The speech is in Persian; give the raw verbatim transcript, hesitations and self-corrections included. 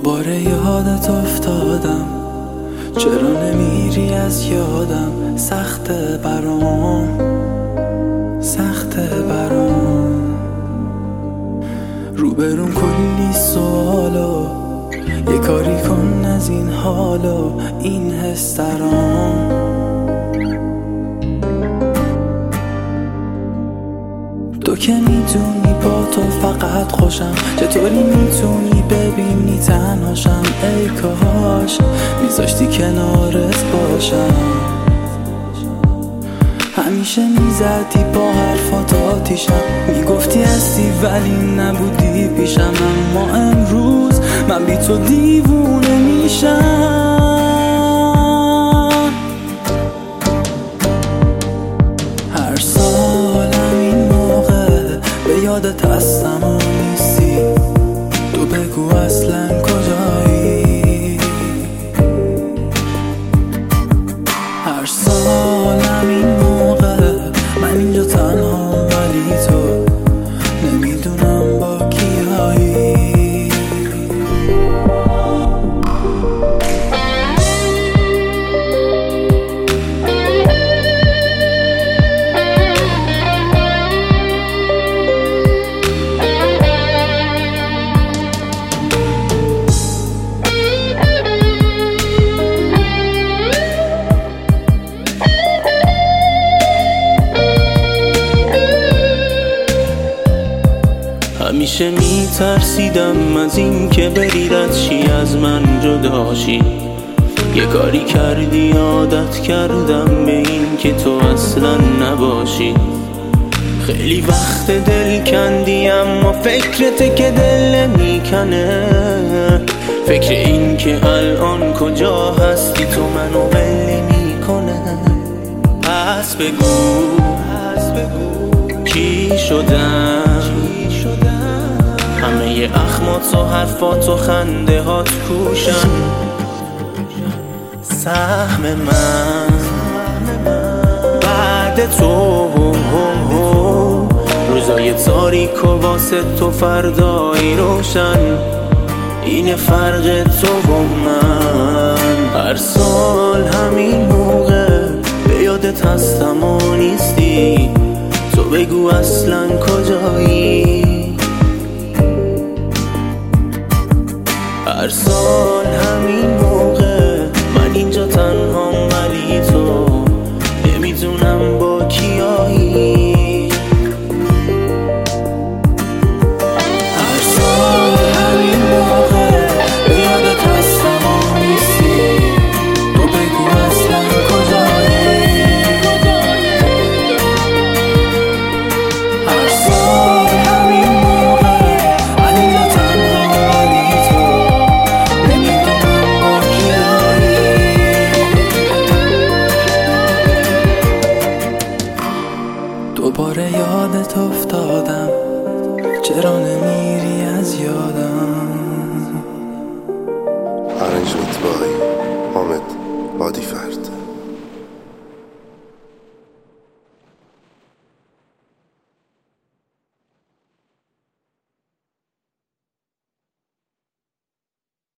دوباره یادت افتادم، چرا نمیری از یادم؟ سخته برام، سخته برام. روبرون کلی سوالا، یه کاری کن از این حالا، این حس درام. تو که میدونی با تو فقط خوشم، چطوری میتونی ببینی تنهاشم؟ ای کاش میذاشتی کنارت باشم. همیشه میزدی با حرفات آتیشم، میگفتی هستی ولی نبودی پیشم. اما امروز من بی تو دیوونه میشم. هر سالم این موقع به یادت هستم و نیستی، تو بگو اصلا کجایی؟ هر سالم این موقع من اینجا تنها، ولی تو نمیدونم با کیایی. همیشه میترسیدم از این که بری رد شی از من جداشی. یه کاری کردی عادت کردم به این که تو اصلا نباشی. خیلی وقت دل کندی اما فکرته که دل میکنه. فکر این که الان کجا هستی تو منو بل میکنه. پس بگو کی شدم؟ همه اخمات و حرفات و خنده هات کوشن. سهم من بعد تو، روزای تاریک و واسه تو فردایی روشن. این فرق تو و من. هر سال همین موقع به یادت هستم و نیستی، تو بگو اصلا کجایی؟ هر سال همین موقع من اینجا تنهام، ولی تو نمیدونم با کیایی. هر سال همین موقع به یادت هستم و نیستی، تو بگو اصلا کجایی؟ هر سال همین موقع من اینجا تنهام، ولی تو نمیدونم با کیایی. دوباره یادت افتادم، چرا نمیری از یادم؟ Arrangement by Ahmed Badif.